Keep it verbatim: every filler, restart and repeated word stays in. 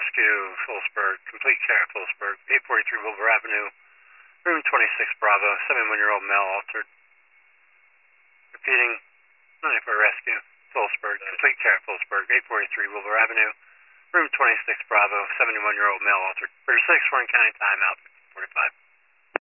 Rescue, Phillipsburg, complete care, Phillipsburg, eight forty-three Wilbur Avenue, room twenty-six Bravo, seventy-one-year-old male altered. Repeating, ninety-four Rescue, Phillipsburg, complete care, Phillipsburg, eight forty-three Wilbur Avenue, room twenty-six Bravo, seventy-one-year-old male altered. thirty-six, Warren County, timeout, forty-five.